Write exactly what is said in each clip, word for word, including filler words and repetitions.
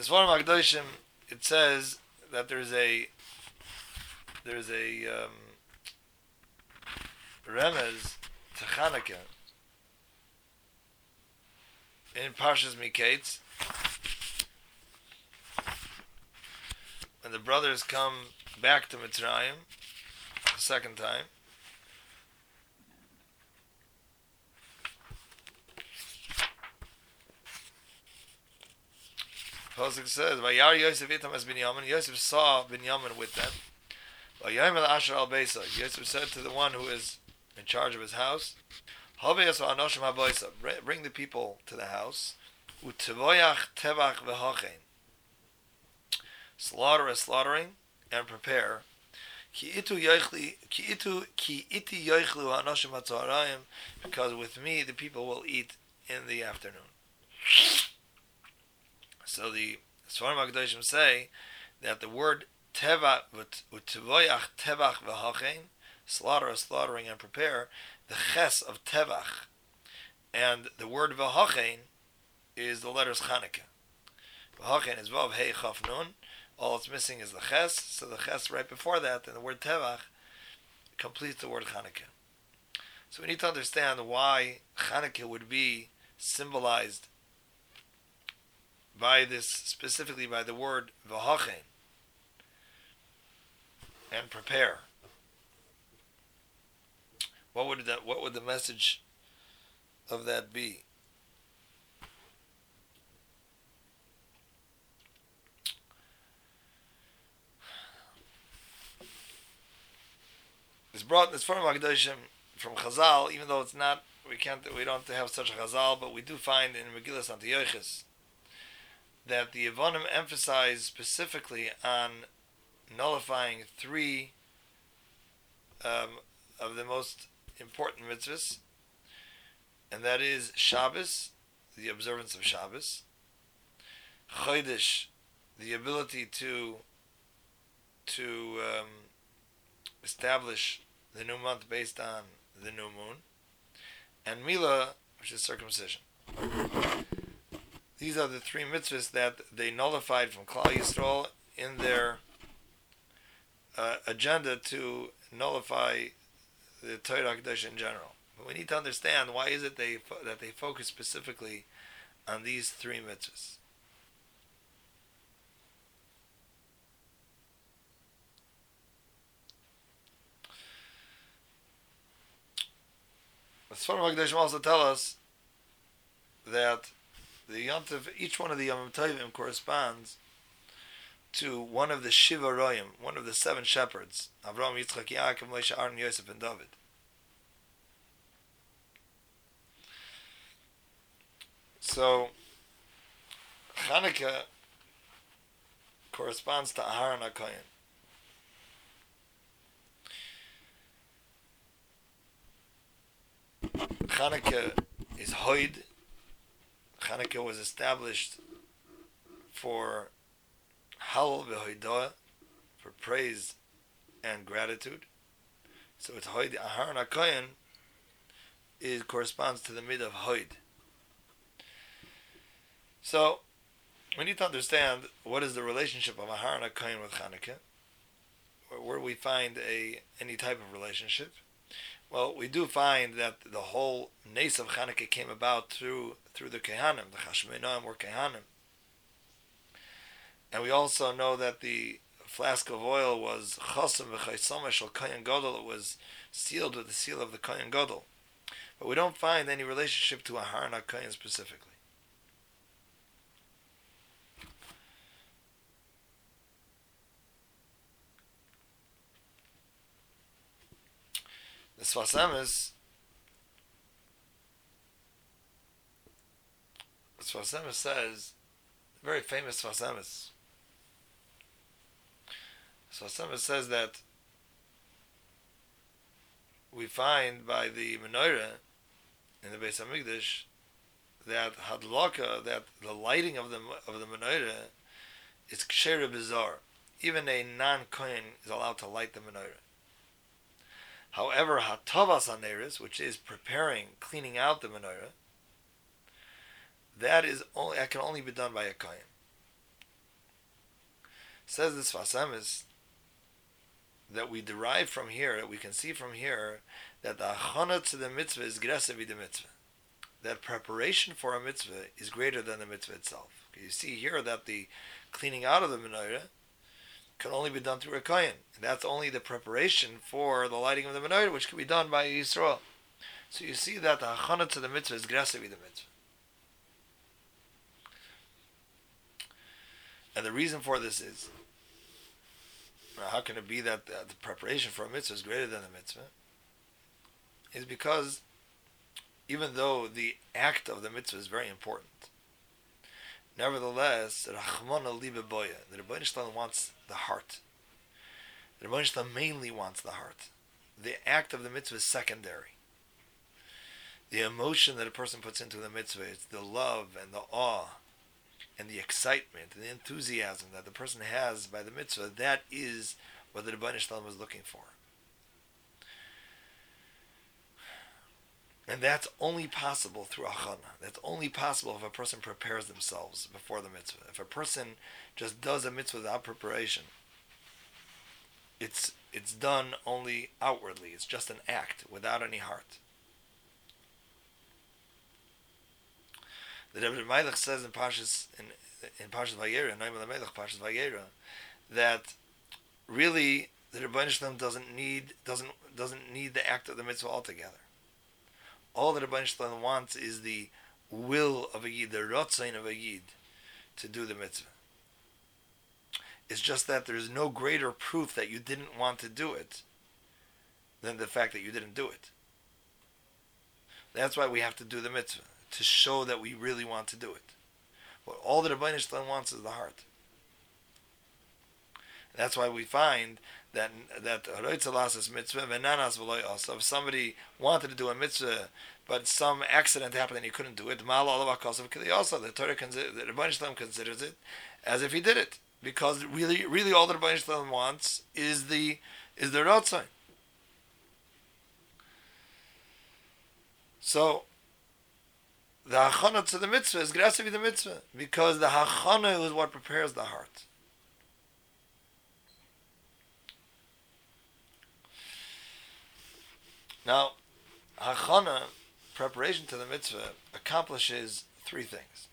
this one of Magdoshim, it says that there's a there's a um, remez to Chanukah in Parshas Miketz, when the brothers come back to Mitzrayim the second time. Pasuk says, "Vayar Yosef itam as Binyamin." Yosef saw Binyamin with them. Vayayim el Asher al Beisa. Yosef said to the one who is in charge of his house, "Havei yasu anoshim haboisa." Bring the people to the house. Utevoyach tevach v'hochein. Slaughter a slaughtering and prepare. Ki itu yochli, ki itu ki iti yochlu anoshim hatzoharayim. Because with me the people will eat in the afternoon. So the Sfarim HaKadoshim say that the word tevach, utevoyach tevach v'hochein, slaughter, slaughtering, and prepare, the ches of tevach, and the word v'hochein is the letters Chanukah. V'hochein is vav hey chaf nun. All it's missing is the ches. So the ches right before that, and the word tevach completes the word Chanukah. So we need to understand why Chanukah would be symbolized by this, specifically by the word v'hochein, and prepare. What would that? What would the message of that be? It's brought this from Magdoshim from Chazal, even though it's not, we can't, we don't have such a Chazal, but we do find in Megillas Antiochus that the Yevonim emphasize specifically on nullifying three um, of the most important mitzvahs, and that is Shabbos, the observance of Shabbos, Chodesh, the ability to to um, establish the new month based on the new moon, and Mila, which is circumcision. These are the three mitzvahs that they nullified from Klal Yisrael in their uh, agenda to nullify the Torah Kedosh in general. But we need to understand why is it they fo- that they focus specifically on these three mitzvahs. The Sfarim HaKadoshim also tell us that the Yontif, each one of the Yom Tovim corresponds to one of the Shiva Royim, one of the seven shepherds, Avraham, Yitzchak, Yaakov, Moshe, Aaron, Yosef, and David. So, Chanukah corresponds to Aharon HaKohen. Chanukah is Hoid. Chanukah was established for Halal v'Hoidah, for praise and gratitude. So it's Hoid. Aharon HaKohen is corresponds to the mid of Hoid. So we need to understand what is the relationship of Aharon HaKohen with Chanukah. Where we find a any type of relationship. Well, we do find that the whole Nes of Chanukah came about through through the Kehanim. The Chashmei Noam were Kehanim. And we also know that the flask of oil was Chosam v'Chaisoma shel Kohen Gadol. It was sealed with the seal of the Kohen Gadol. But we don't find any relationship to Aharon HaKohen specifically. The Sfas Emes, the Sfas Emes says, very famous Sfas Emes. Sfas Emes says that we find by the menorah in the Beis Hamikdash that hadlaka, that the lighting of the of the menorah is ksher bizarre. Even a non-kohen is allowed to light the menorah. However, hatavas haneris, which is preparing, cleaning out the menorah, that is only that can only be done by a kohen. Says this Vasemis that we derive from here, that we can see from here, that the achana to the mitzvah is gresa the mitzvah. That preparation for a mitzvah is greater than the mitzvah itself. You see here that the cleaning out of the menorah can only be done through a kohen. And that's only the preparation for the lighting of the menorah, which can be done by Yisrael. So you see that the achana to the mitzvah is gresa the mitzvah. And the reason for this is, how can it be that the, the preparation for a mitzvah is greater than the mitzvah? Is because even though the act of the mitzvah is very important, nevertheless, Rachmana Libe Boya, the Rebbeinu Shalom wants the heart. The Rebbeinu Shalom mainly wants the heart. The act of the mitzvah is secondary. The emotion that a person puts into the mitzvah is the love and the awe and the excitement and the enthusiasm that the person has by the mitzvah. That is what the Rebbeinu Shalom was looking for. And that's only possible through achana. That's only possible if a person prepares themselves before the mitzvah. If a person just does a mitzvah without preparation, it's it's done only outwardly. It's just an act without any heart. The Rebbe Melech says in Parshas in in Parshas Vayera, Noam Melech Parshas Vayera, that really the Rebbeinu Shalom doesn't need doesn't doesn't need the act of the mitzvah altogether. All that the Rebbeinu Shalom wants is the will of a yid, the rotzain of a yid, to do the mitzvah. It's just that there's no greater proof that you didn't want to do it than the fact that you didn't do it. That's why we have to do the mitzvah, to show that we really want to do it. But all that the Rebbeinu Shalom wants is the heart. That's why we find that that mitzvah venanas v'lo yasa. If somebody wanted to do a mitzvah, but some accident happened and he couldn't do it, the Torah consider, the Rebbeinu Shalom considers it as if he did it, because really, really, all the Rebbeinu Shalom wants is the is the rotzai. So the hachana to the mitzvah is grasa the mitzvah, because the hachana is what prepares the heart. Now, hachana, preparation to the mitzvah, accomplishes three things.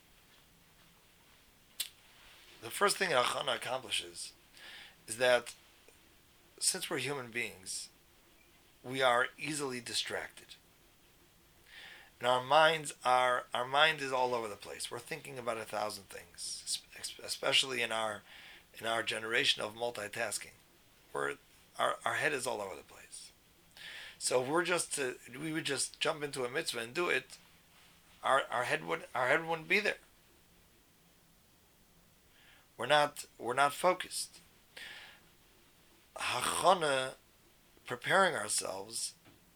The first thing hachana accomplishes is that since we're human beings, we are easily distracted. And our minds are, our mind is all over the place. We're thinking about a thousand things, especially in our in our generation of multitasking. We're, our, our head is all over the place. So if we're just to, we would just jump into a mitzvah and do it, our our head would our head wouldn't be there. We're not we're not focused. Hachana, preparing ourselves,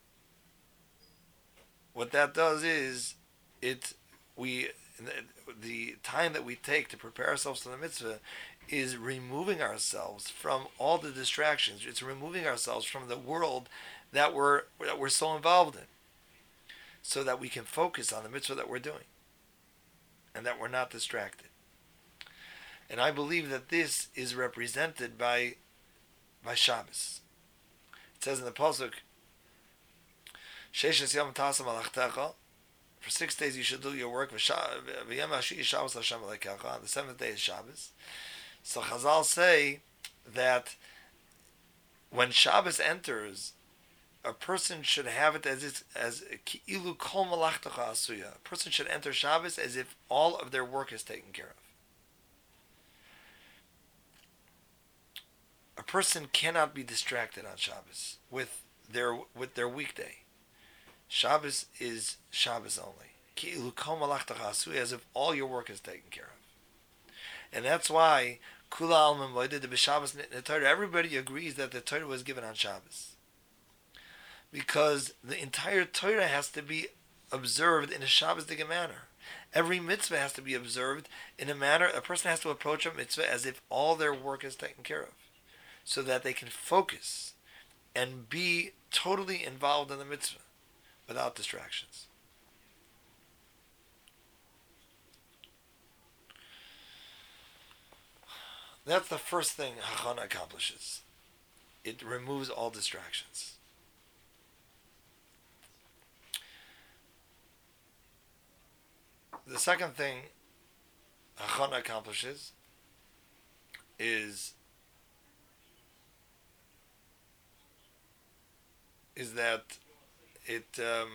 what that does is it we the time that we take to prepare ourselves to the mitzvah is removing ourselves from all the distractions. It's removing ourselves from the world that we're that we're so involved in, so that we can focus on the mitzvah that we're doing, and that we're not distracted. And I believe that this is represented by by Shabbos. It says in the pasuk, "Sheishes yom tasam alachtecha." For six days you should do your work. V'yom hashi Shabbos Hashem alekecha. The seventh day is Shabbos. So Chazal say that when Shabbos enters, a person should have it as it's, as ki'ilu kol malachtecha asuya. A person should enter Shabbos as if all of their work is taken care of. A person cannot be distracted on Shabbos with their with their weekday. Shabbos is Shabbos only. Ki'ilu kol malachtecha asuya, as if all your work is taken care of. And that's why Kula Alma Moeded the B'Shabbos Torah. Everybody agrees that the Torah was given on Shabbos, because the entire Torah has to be observed in a Shabbos-dige manner. Every mitzvah has to be observed in a manner. A person has to approach a mitzvah as if all their work is taken care of, so that they can focus and be totally involved in the mitzvah without distractions. That's the first thing Hachana accomplishes. It removes all distractions. The second thing Hachana accomplishes is is that it um,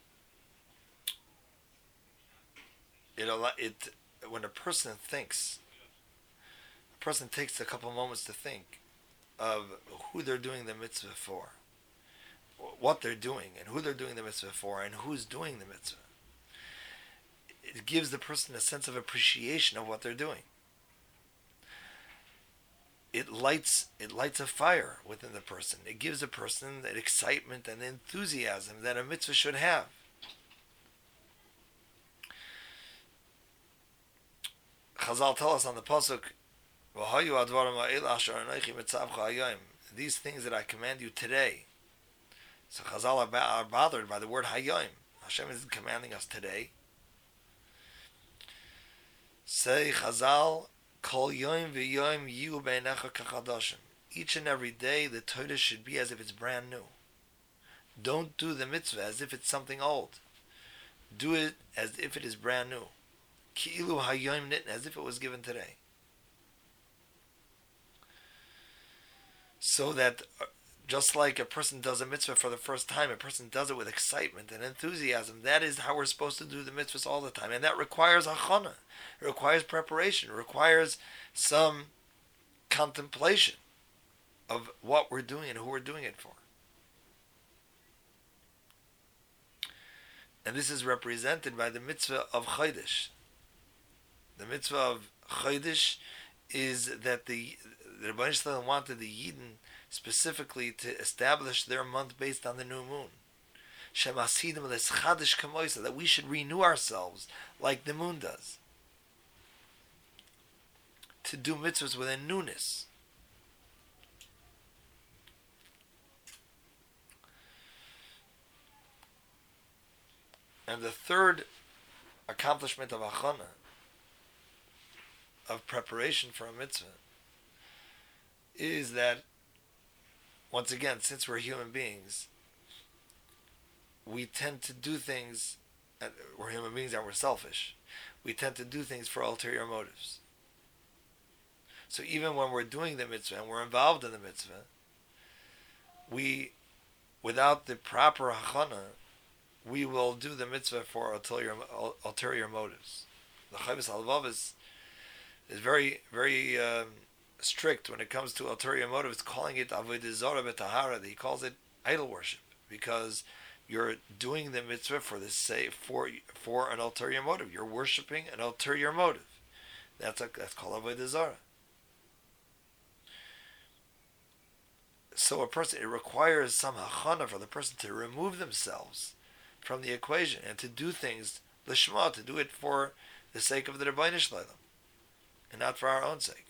it it when a person thinks, a person takes a couple moments to think of who they're doing the mitzvah for, what they're doing, and who they're doing the mitzvah for, and who's doing the mitzvah. It gives the person a sense of appreciation of what they're doing. It lights it lights a fire within the person. It gives a person that excitement and enthusiasm that a mitzvah should have. Chazal tell us on the pasuk, these things that I command you today. So Chazal are, ba- are bothered by the word hayom. Hashem is commanding us today. Say Chazal, Kol yom v'yom yu beinecha kachadashim. Each and every day the Torah should be as if it's brand new. Don't do the mitzvah as if it's something old. Do it as if it is brand new. Ki'ilu hayom nitn, as if it was given today. So that uh, just like a person does a mitzvah for the first time, a person does it with excitement and enthusiasm. That is how we're supposed to do the mitzvahs all the time. And that requires achana. It requires preparation. It requires some contemplation of what we're doing and who we're doing it for. And this is represented by the mitzvah of Chodesh. The mitzvah of Chodesh is that the the Rebbeinu Shalom wanted the Yidden specifically to establish their month based on the new moon. Shemasidim leschadish kamoisa, that we should renew ourselves like the moon does. To do mitzvahs with a newness. And the third accomplishment of achana, of preparation for a mitzvah, is that, once again, since we're human beings, we tend to do things, we're human beings and we're selfish, we tend to do things for ulterior motives. So even when we're doing the mitzvah and we're involved in the mitzvah, we, without the proper hachana, we will do the mitzvah for ulterior, ulterior motives. The Chavis Halvav is, is very, very um, strict when it comes to ulterior motives, calling it avodah zarah b'tahara. He calls it idol worship, because you're doing the mitzvah for the say for for an ulterior motive. You're worshiping an ulterior motive. That's a, that's called avodah zarah. So a person, it requires some hachana for the person to remove themselves from the equation and to do things l'shma, to do it for the sake of the Rebbeinu Shalom, and not for our own sake.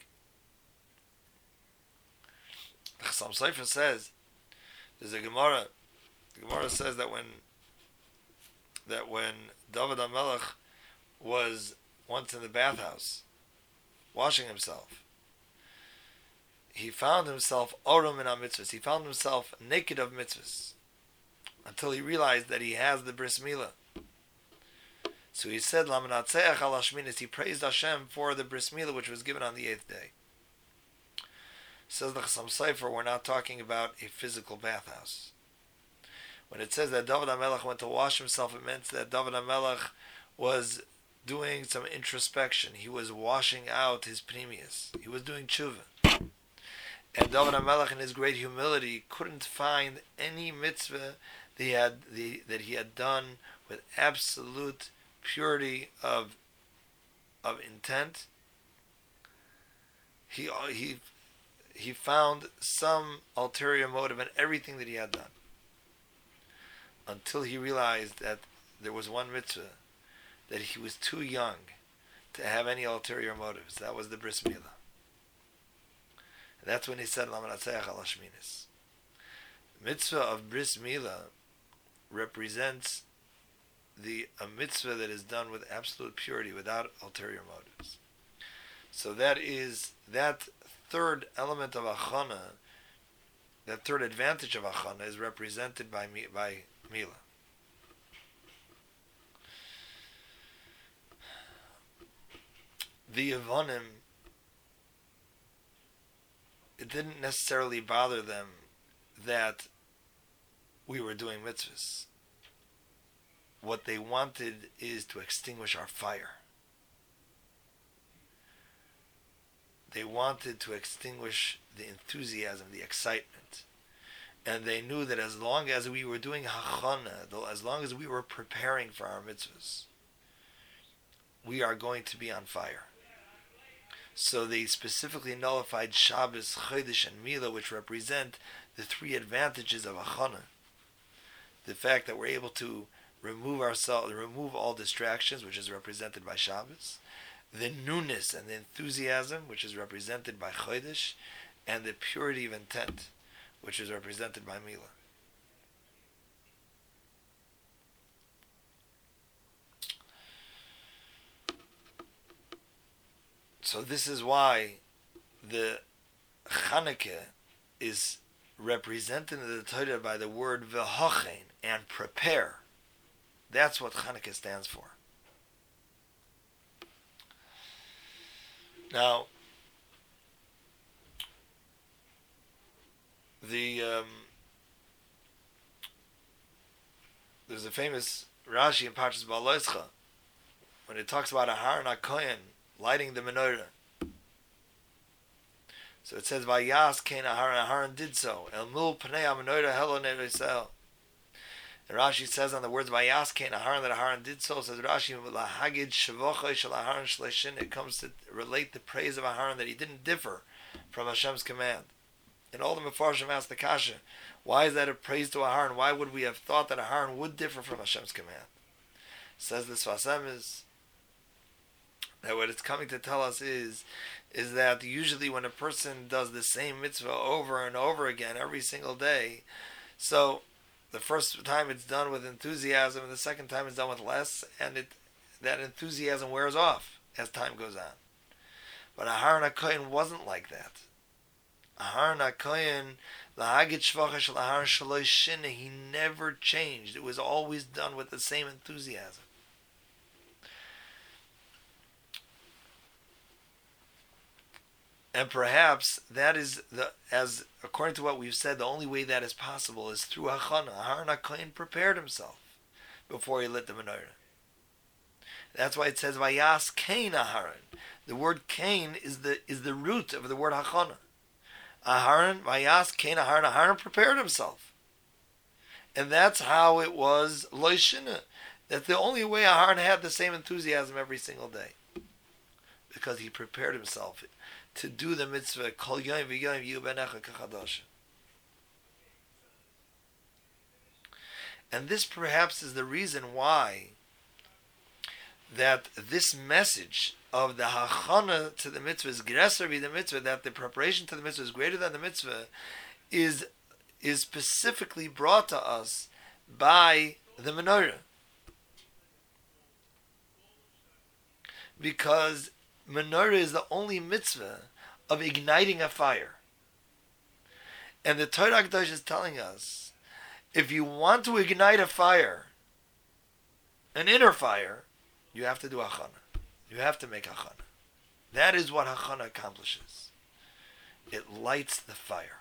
The Chassam Sofer says, there's a Gemara. The Gemara says that when that when David HaMelech was once in the bathhouse, washing himself, he found himself orum in mitzvahs. He found himself naked of mitzvahs, until he realized that he has the bris milah. So he said, "Lamanatzeach al hashminis." He praised Hashem for the bris milah which was given on the eighth day. Says the Chassam Sofer, we're not talking about a physical bathhouse. When it says that David HaMelech went to wash himself, it meant that David HaMelech was doing some introspection. He was washing out his pnimius. He was doing tshuva. And David HaMelech, in his great humility, couldn't find any mitzvah that he had, the, that he had done with absolute purity of of intent. He he he found some ulterior motive in everything that he had done, until he realized that there was one mitzvah that he was too young to have any ulterior motives. That was the bris milah. And that's when he said, "Lamanatzeach al hashminis." Mitzvah of bris milah represents the a mitzvah that is done with absolute purity, without ulterior motives. So that is that third element of achana, that third advantage of achana, is represented by by Mila. The Yevonim, it didn't necessarily bother them that we were doing mitzvahs. What they wanted is to extinguish our fire. They wanted to extinguish the enthusiasm, the excitement. And they knew that as long as we were doing hachana, as long as we were preparing for our mitzvahs, we are going to be on fire. So they specifically nullified Shabbos, Chodesh, and Mila, which represent the three advantages of Achana. The fact that we're able to remove ourselves, remove all distractions, which is represented by Shabbos, the newness and the enthusiasm, which is represented by Chodesh, and the purity of intent, which is represented by Mila. So this is why the Chanukah is represented in the Torah by the word v'hochein, and prepare. That's what Chanukah stands for. Now, the um, there's a famous Rashi in Parshas Ba'aloscha when it talks about Aharon HaKohen lighting the menorah. So it says, "Vayas Kain Aharon." Aharon did so. El mul pnei menorah helo ne'risel. And Rashi says on the words "Vayas Kain Aharon" that Aharon did so. Says Rashi, "Lahagid shavocha shel Aharon shleishin." It comes to relate the praise of Aharon that he didn't differ from Hashem's command. And all the Mefarshim asked the kasha, why is that a praise to Aharon? Why would we have thought that Aharon would differ from Hashem's command? Says the Sfas Emes that what it's coming to tell us is, is that usually when a person does the same mitzvah over and over again every single day, so the first time it's done with enthusiasm, and the second time it's done with less, and it that enthusiasm wears off as time goes on. But Aharon HaKohen wasn't like that. Aharon HaKohen, Lahagid Shvacha Shel Aharon Shelo Shina, he never changed. It was always done with the same enthusiasm. And perhaps that is, the as according to what we've said, the only way that is possible is through Hachana. Aharon HaKohen prepared himself before he lit the menorah. That's why it says Vayas Kain Aharon. The word Kain is the is the root of the word Hachana. Aharon, Vayas Kain Aharon. Aharon prepared himself, and that's how it was Lo Shina. That's the only way Aharon had the same enthusiasm every single day, because he prepared himself to do the mitzvah Kol Yom V'Yom Yu Benecha Kachadosha. And this perhaps is the reason why that this message of the hachana to the mitzvah is greater than the mitzvah, that the preparation to the mitzvah is greater than the mitzvah, is is specifically brought to us by the menorah. Because menorah is the only mitzvah of igniting a fire. And the Torah Kedosh is telling us, if you want to ignite a fire, an inner fire, you have to do hachana. You have to make hachana. That is what hachana accomplishes. It lights the fire.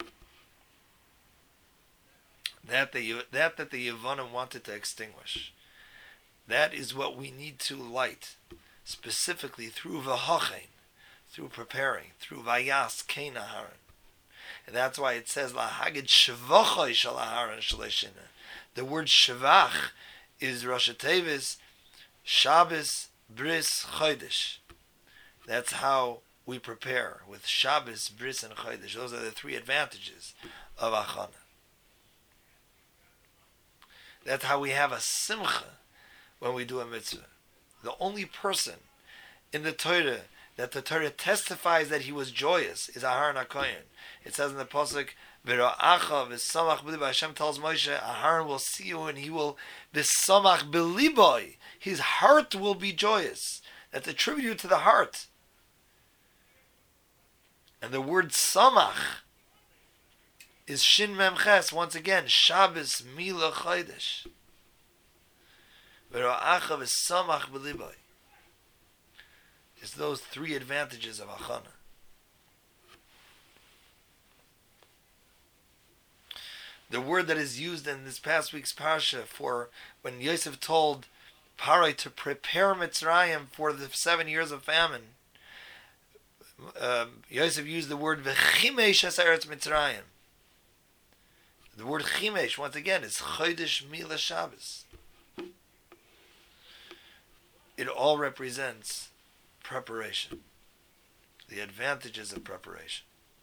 That the that that the Yevonim wanted to extinguish. That is what we need to light, specifically through v'hochein, through preparing, through vayas kain Aharon. And that's why it says lahagid shvachai shel Aharon shleishina. The word shvach is Rosh Tevis Shabbos, Bris, Chodesh. That's how we prepare with Shabbos, Bris, and Chodesh. Those are the three advantages of Achana. That's how we have a simcha when we do a mitzvah. The only person in the Torah that the Torah testifies that he was joyous is Aharon HaKohen. It says in the pasuk, "V'ro'acha v'samach b'liboy." Hashem tells Moshe, Aharon will see you and he will v'samach b'liboy. His heart will be joyous. That's a tribute to the heart. And the word samach is shin mem ches. Once again, Shabbos mila chodesh. V'ro'achav is samach b'libai. It's those three advantages of Achana. The word that is used in this past week's parsha for when Yosef told Parai to prepare Mitzrayim for the seven years of famine, um, Yosef used the word v'chimesh eretz Mitzrayim. The word chimesh, once again, is chodesh mila Shabbos. It all represents preparation, the advantages of preparation.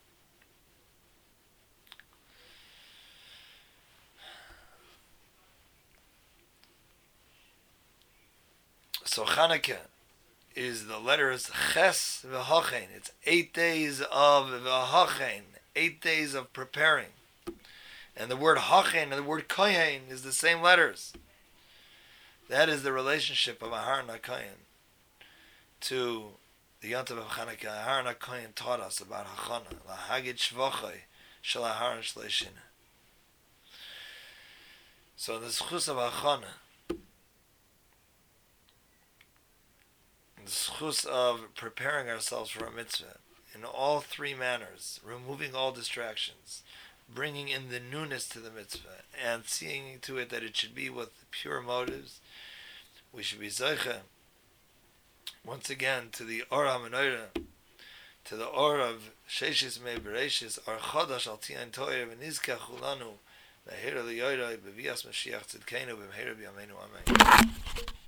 So Chanukah is the letters Ches v'Hachen. It's eight days of v'Hachen, eight days of preparing. And the word Hachen and the word Kohen is the same letters. That is the relationship of Aharon HaKohen to the Yontav of Chanukah. Aharon HaKohen taught us about Hachana, Lahagid Shvachai Shel Aharon Shleishin. So the schus of Hachana, the schus of preparing ourselves for a mitzvah in all three manners, removing all distractions, bringing in the newness to the mitzvah, and seeing to it that it should be with pure motives. We should be zeicha once again to the Or HaMenorah, to the Or of Sheishis Mei Bereshis, Or Chodosh Al Tiyan Toyer V'Nizkach Ulanu Me'hera L'Yoyroi B'Vias Mashiach Tzidkeinu B'Mehera B'Yameinu Amen.